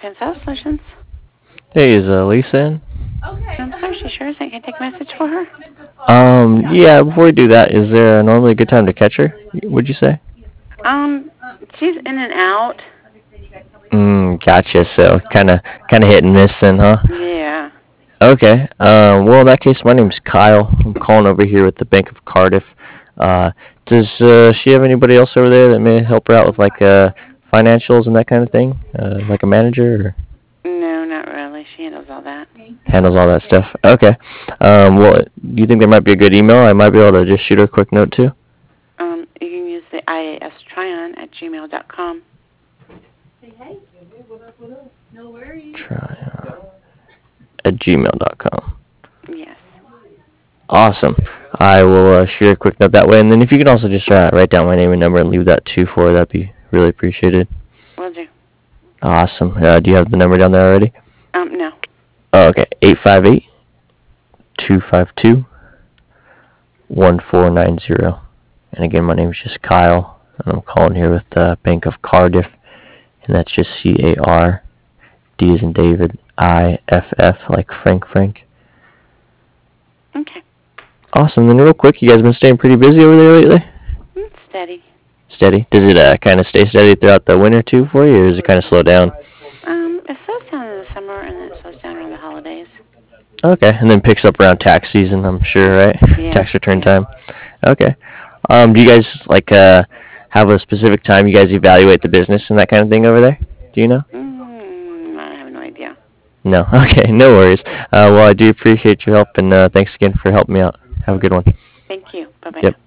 American Sales Solutions. Hey, is Lisa in? I'm sorry, she sure isn't. Can I take a message for her? Yeah, before we do that, is there normally a good time to catch her, would you say? Um, she's in and out. Gotcha. So kind of hit and miss then, huh? Yeah. Okay. Well, in that case, my name's Kyle. I'm calling over here with the Bank of Cardiff. Uh, does she have anybody else over there that may help her out with like financials and that kind of thing, like a manager? Or No, not really. She handles all that. handles all that stuff. Okay. Well, do you think there might be a good email? I might be able to just shoot her a quick note too. You can use the iastryon@gmail.com. Try at gmail.com. Yes. Awesome. I will shoot her a quick note that way, and then if you can also just write down my name and number and leave that too for her, that'd be really appreciated. Will do. Awesome. Do you have the number down there already? No. Oh, okay. 858-252-1490. And again, my name is just Kyle, and I'm calling here with the Bank of Cardiff, and that's just CAR, D as in David, IFF, like Frank. Okay. Awesome. Then real quick, you guys been staying pretty busy over there lately? It's steady. Steady? Does it kind of stay steady throughout the winter too for you, or does it kind of slow down? It slows down in the summer and then it slows down around the holidays. Okay, and then picks up around tax season, I'm sure, right? Yeah. Tax return Yeah. time. Okay. Do you guys like have a specific time you guys evaluate the business and that kind of thing over there? Do you know? I have no idea. No. Okay, no worries. Well, I do appreciate your help, and thanks again for helping me out. Have a good one. Thank you. Bye-bye. Yep.